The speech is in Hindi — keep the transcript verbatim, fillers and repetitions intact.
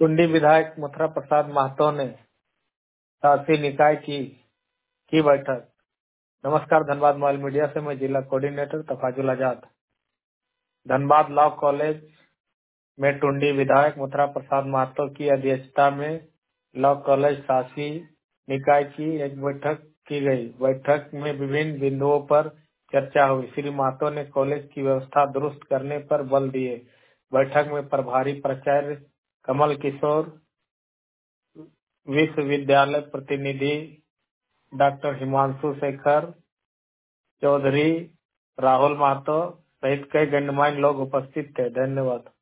टुंडी विधायक मथुरा प्रसाद महतो ने शासी निकाय की की बैठक। नमस्कार, धनबाद मोबाइल मीडिया से मैं जिला coordinator Tafazul Azad. Dhanbad law college में टुंडी विधायक मथुरा प्रसाद महतो की अध्यक्षता में लॉ कॉलेज शासी निकाय की एक बैठक की गई। बैठक में विभिन्न बिंदुओं पर चर्चा हुई। श्री महतो ने कॉलेज की व्यवस्था दुरुस्त करने पर बल दिए। बैठक में प्रभारी प्राचार्य कमल किशोर, विश्वविद्यालय प्रतिनिधि डॉक्टर हिमांशु शेखर चौधरी, राहुल महतो सहित कई गणमान्य लोग उपस्थित थे। धन्यवाद।